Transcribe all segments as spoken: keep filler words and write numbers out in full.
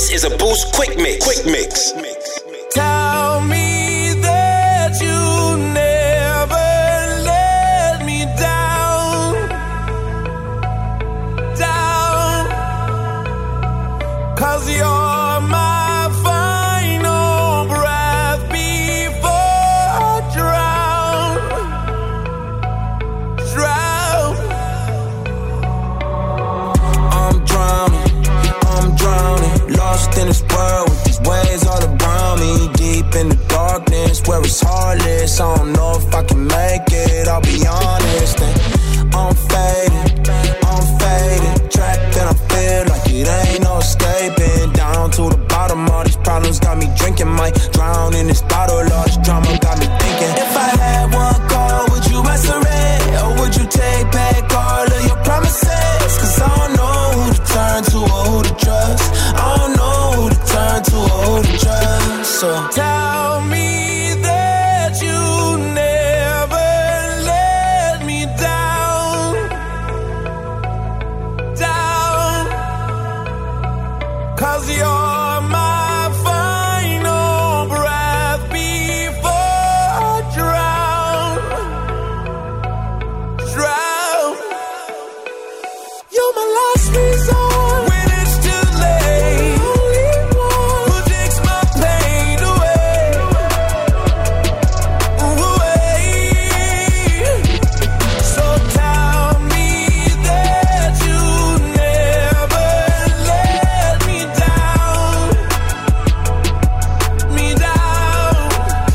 This is a Boost Quick Mix. Quick Mix. Tell me that you never let me down, down, 'cause you're my final breath before I drown, drown. I'm drowning, I'm drowning, lost in this world with these waves all around me. Deep in the darkness where it's heartless, I don't know if I can make it, I'll be honest. And I'm faded, I'm faded, trapped and I feel like it ain't no escaping. Down to the bottom, all these problems got me drinking, might drown in this bottle. All this drama got me thinking, if I had one call, would you answer it? Or would you take back all of your promises? 'Cause I don't know who to turn to or who to trust. I don't know who to turn to or who to trust. So tell me that you never let me down, down, 'cause you're my final breath before I drown, drown. You're my last resort when it's too late. The only one who takes my pain away, away. So tell me that you never let me down, me down.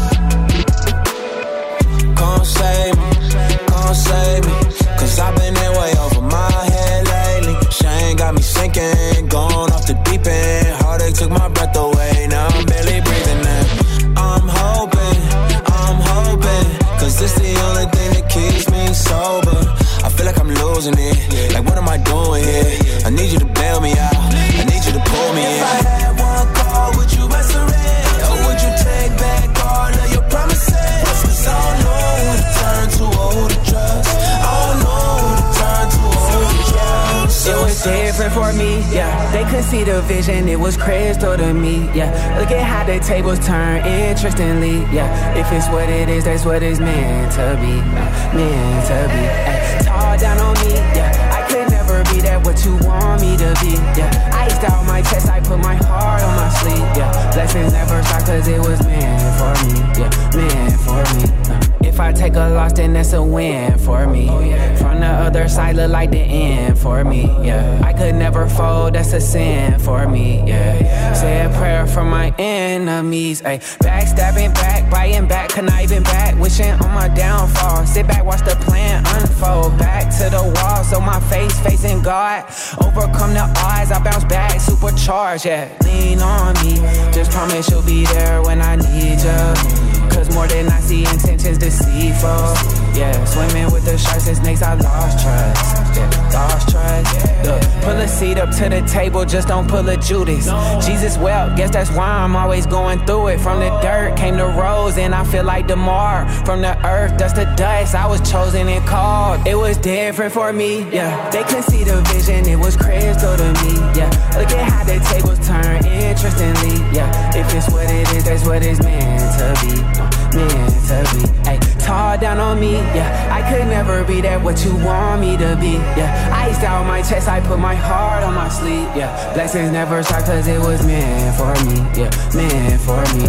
Come save me, come save me, 'cause I've been in way over my head lately. Shame got me sinking, going off the deep end. Heartache took my breath away, now I'm barely breathing in. I'm hoping, I'm hoping, 'cause this the only thing that keeps me sober. I feel like I'm losing it, like what am I doing here? I need you to bail me out, I need you to pull me in. If I had one call, would you answer it? Or would you take back all of your promises? 'Cause I don't know who to turn to or who to trust. I don't know who to turn to or who to trust. It was different for me, yeah. They could see the vision, it was crystal to me, yeah. Look at how the tables turn, interestingly, yeah. If it's what it is, that's what it's meant to be, meant to be. Ay, tall down on me, yeah. I could never be that what you want me to be, yeah. Iced out my chest, I put my heart on my sleeve, yeah. Blessings never stop 'cause it was meant for me, yeah. Meant for me. Uh. If I take a loss, then that's a win for me. From the other side, look like the end for me, yeah. I could never fold, that's a sin for me, yeah. Say a prayer for my enemies, ayy. Backstabbing back, biting back, conniving back, wishing on my downfall. Sit back, watch the plan unfold. Back to the wall, so my face facing God. Overcome the odds, I bounce back, supercharged, yeah. Lean on me, just promise you'll be there when I need you. 'Cause more than I see, intentions deceitful. Yeah, swimming with the sharks and snakes, I lost trust. Yeah, lost trust. Look, pull a seat up to the table, just don't pull a Judas. Jesus wept, guess that's why I'm always going through it. From the dirt came the rose, and I feel like Damar. From the earth, dust to dust, I was chosen and called. It was different for me, yeah. They couldn't see the vision, it was crystal to me, yeah. Look at how the tables turn, interestingly, yeah. If it's what it is, that's what it's meant to be, meant to be. Ay, tall down on me, yeah. I could never be that what you want me to be, yeah. Iced out my chest, I put my heart on my sleeve, yeah. Blessings never stop 'cause it was meant for me, yeah. Meant for me,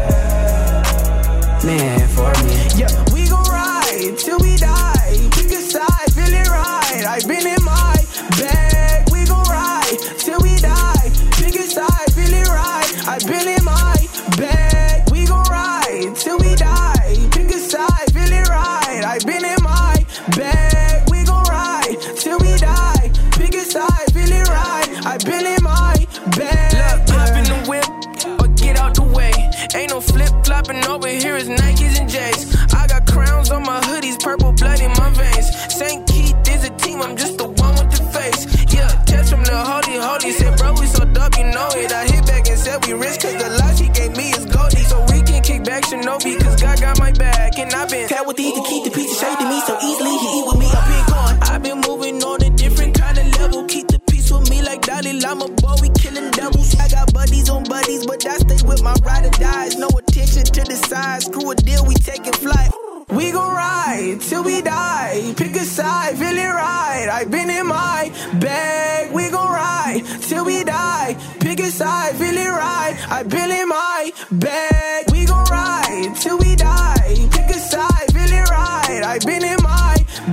meant for me. Yeah, we gon' ride till we die. Pick a side, feel it right. I've been in my bag. We gon' ride till we die. Pick a side, feel it right. I've been in my bag. We gon' ride till we die. Pick a side, feel it right. I've been in my bag. We gon' ride till we die. Pick a side, feel it right. I've been in my bag. Look, hop in the whip or get out the way. Ain't no flip flopping over here, it's Nikes and J's. I got crowns on my hoodies, purple blood in my veins. Saint Keith is a team, I'm just the one with the face. Yeah, catch from the holy, holy. Said, bro, we so dope, you know it. I hit back and said we rich, 'cause the life he gave me is goldie. So we can kick back Shinobi, 'cause God got my back. And I've been tell with these to keep the pizza straight to me so easily. He eat with me, I've been gone. I've been moving on a different kind of level. Keep the peace with me like Dalai Lama, boy, we killing devils. I got buddy My ride or dies, no attention to the size. Screw a deal, we taking flight. We gon' ride till we die. Pick a side, feel it right. I've been in my bag. We gon' ride till we die. Pick a side, feel it right. I've been in my bag. We gon' ride till we die. Pick a side, feel it right. I've been in my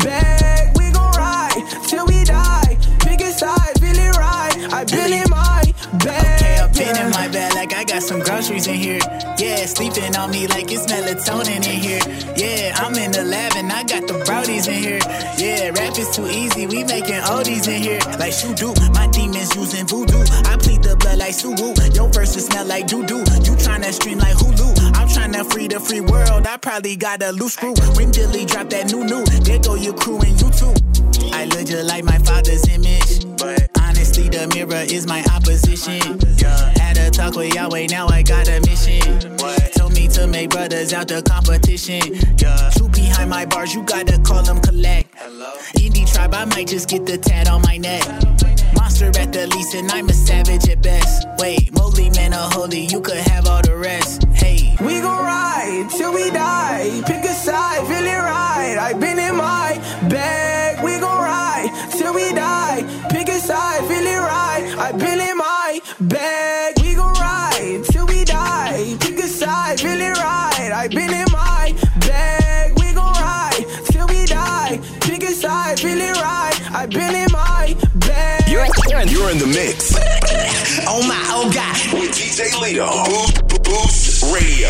bag. We gon' ride till we die. Pick a side, feel it right. I've been in my bag. Okay, I've been in my bag like I got some groceries in here. Yeah, sleeping on me like it's melatonin in here. Yeah, I'm in the lab and I got the brownies in here. Yeah, rap is too easy, we making oldies in here. Like shoe do, my demons using voodoo. I plead the blood like Suwu. Your verses smell like doo-doo. You tryna stream like Hulu. I'm tryna free the free world. I probably got a loose screw. When Dilly drop that new new, there go your crew and you too. I look just like my father's image, but honestly the mirror is my opposition. Yeah, had a talk with Yahweh, now I got a mission. What? Told me to make brothers out the competition. Yeah, truth behind my bars, you gotta call them collect. Hello? Indie tribe, I might just get the tat on my neck. Monster at the least, and I'm a savage at best. Wait, Mowgli man a holy, you could have all the rest. Hey, we gon' ride till we die. Pick a side, feel it right. I've been in my bag. We gon' ride till we die. Pick a side, feel it right. I've been in my bag. We gon' ride till we die. Pick a side, feel it right. I've been in my bag. We gon' ride till we die. Pick a side, feel it right. I've been in my bag. You're, you're in the mix. Oh my, oh God. With D J Lito. Boost, Boost Radio.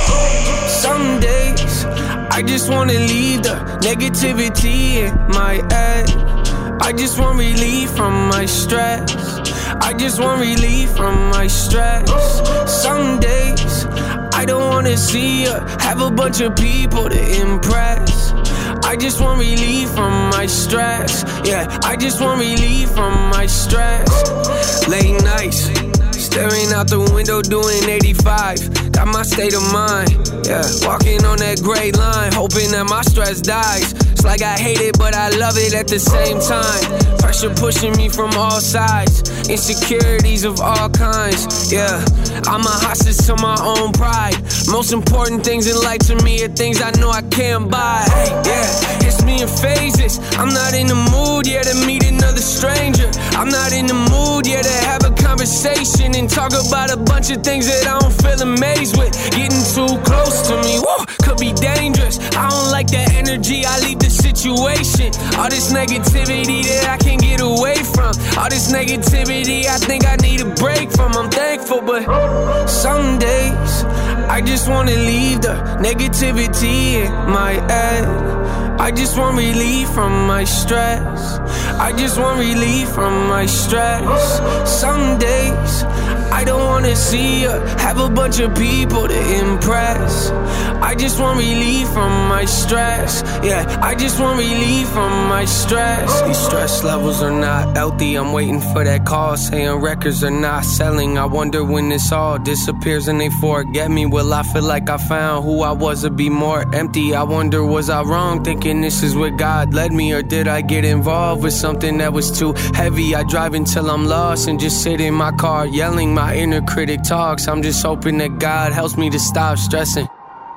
Some days I just wanna leave the negativity in my head. I just want relief from my stress. I just want relief from my stress. Some days I don't wanna see you have a bunch of people to impress. I just want relief from my stress. Yeah, I just want relief from my stress. Late nights, staring out the window doing eighty-five. Got my state of mind, yeah. Walking on that gray line, hoping that my stress dies. It's like I hate it, but I love it at the same time. Pressure pushing me from all sides. Insecurities of all kinds, yeah. I'm a hostage to my own pride. Most important things in life to me are things I know I can't buy. Yeah, it's me in phases. I'm not in the mood yet to meet another stranger. I'm not in the mood yet to have a conversation and talk about a bunch of things that I don't feel amazed with. Getting too close to me, whoa, could be dangerous. I don't like that energy, I leave the situation. All this negativity that I can't get away from. All this negativity I think I need a break from. I'm thankful, but some days I just wanna leave the negativity in my head. I just want relief from my stress. I just want relief from my stress. Some days I don't wanna see you have a bunch of people to impress. I just want relief from my stress. Yeah, I just want relief from my stress. These stress levels are not healthy. I'm waiting for that call saying records are not selling. I wonder when this all disappears and they forget me. Will I feel like I found who I was or be more empty? I wonder, was I wrong thinking this is where God led me? Or did I get involved with something that was too heavy? I drive until I'm lost and just sit in my car yelling. My inner critic talks. I'm just hoping that God helps me to stop stressing.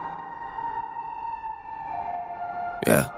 Yeah.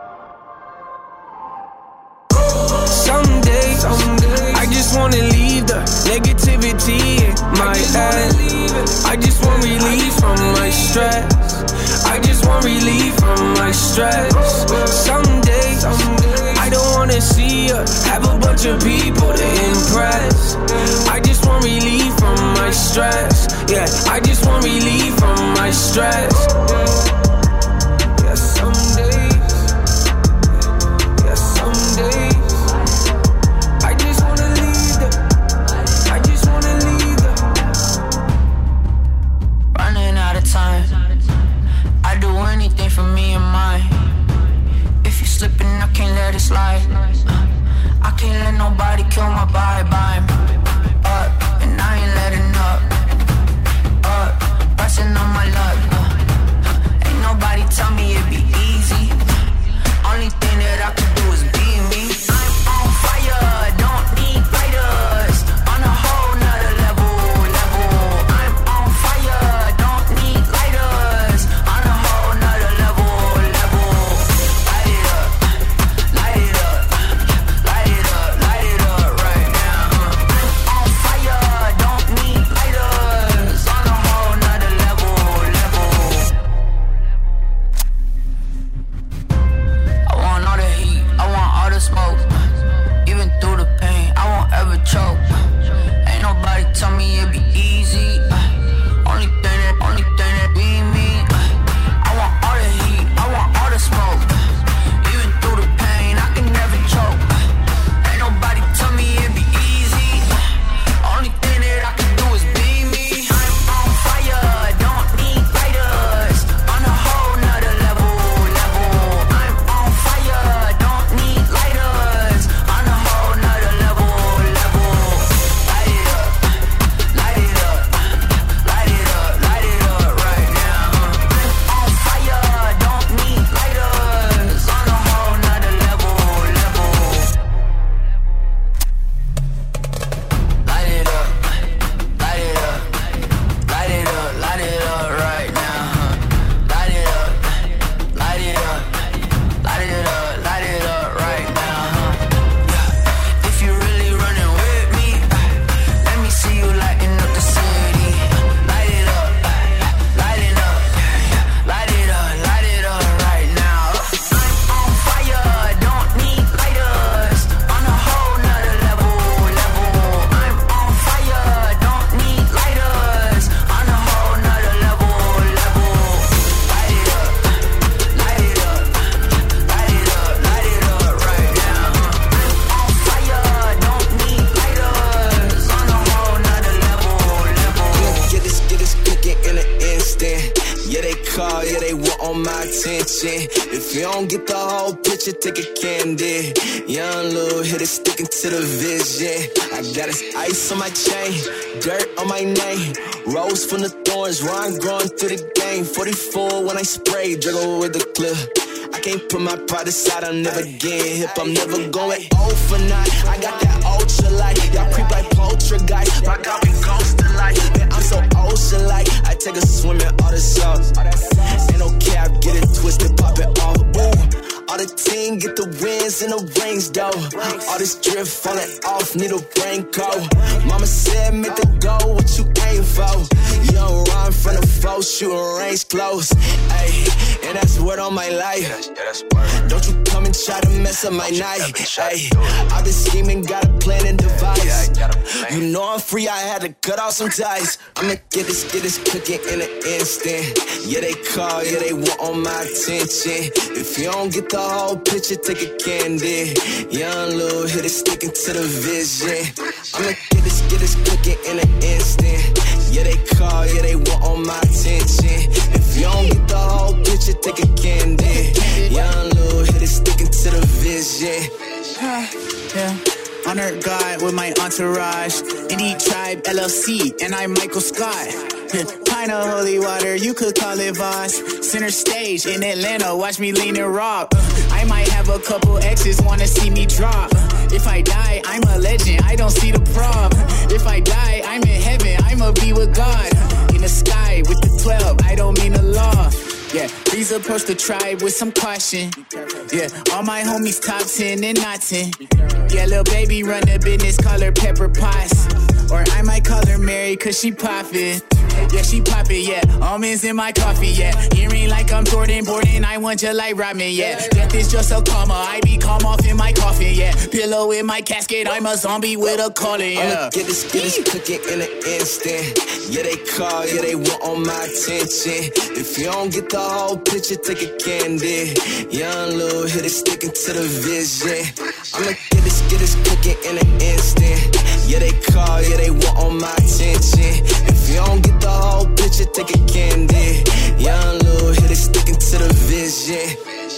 Some days, I just wanna leave the negativity in my head. I just want relief from my stress. I just want relief from my stress. Some days, I don't wanna see you have a bunch of people to impress. I just want relief from my stress. Yeah, I just want relief from my stress. Yeah, some days, yeah, some days, I just wanna leave the, I just wanna leave the. Running out of time, I do anything for me and mine. If you slipping, I can't let it slide. uh, I can't let nobody kill my vibe. I'm up, and I ain't letting up. Up, pressing on my luck. uh, call, yeah, they want on my attention. If you don't get the whole picture, take a candy. Young little hitter sticking to the vision. I got this ice on my chain, dirt on my name. Rose from the thorns, Ron growing through the game. forty-four when I spray, juggle with the clip. I can't put my pride aside, I'm never getting hip. I'm never going old for night. I got that ultra light. Y'all creep like poltergeist. Rock out and ghost of light. Man, I'm so ocean like. I take a swim in all the sauce. Ain't no cap, get it twisted, pop it off. Ooh. All the team get the wins and the rings, though. All this drip falling off, need a raincoat. Mama said, make the goal, what you aim for? You don't run from the foe, shooting range close. Ayy, and that's word on my life. Don't you come and try to mess up my night. Ayy, I've been scheming, got a plan and device. You know I'm free, I had to cut off some ties. I'ma get this, get this cooking in an instant. Yeah, they call, yeah, they want on my attention. If you don't get the whole picture, take a candy. Young little hitter sticking to the vision. I'ma get this, get this cooking in an instant. Yeah, they call, yeah, they want on my attention. If you don't get the whole picture, take a candy. Young little hitter sticking to the vision. Yeah. Honored God with my entourage. Indie Tribe L L C, and I'm Michael Scott. Pint of holy water, you could call it Voss. Center stage in Atlanta, watch me lean and rock. I might have a couple exes, wanna see me drop. If I die, I'm a legend, I don't see the prob. If I die, I'm in heaven, I'ma be with God. In the sky with the twelve, I don't mean the law. Yeah, please approach the tribe with some caution. Yeah, all my homies top ten and not ten. Yeah, little baby run the business, call her Pepper Potts. Or I might call her Mary, cause she poppin'. Yeah, she poppin', yeah. Almonds in my coffee, yeah. Earring like I'm Jordan, Borden, I want you like ramen, yeah. Death is just a comma, I be calm off in my coffin, yeah. Pillow in my casket, I'm a zombie with a calling, yeah. I'ma get this, get this cooking in an instant. Yeah, they call, yeah, they want on my attention. If you don't get the whole picture, take a candy. Young little hitter sticking to the vision. I'ma get this, get this cooking in an instant. Yeah, they call, yeah, they want on my attention. If you don't get the whole picture, take a candy. Young little hitter sticking to the vision.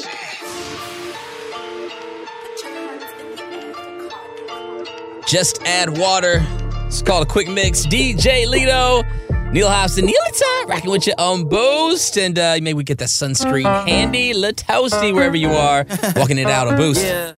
Just Add Water. It's called a quick mix. D J Lito, Neil Hobson, Neilita, rocking with you on Boost. And uh, maybe we get that sunscreen handy, La Toasty, wherever you are, walking it out on Boost. Yeah.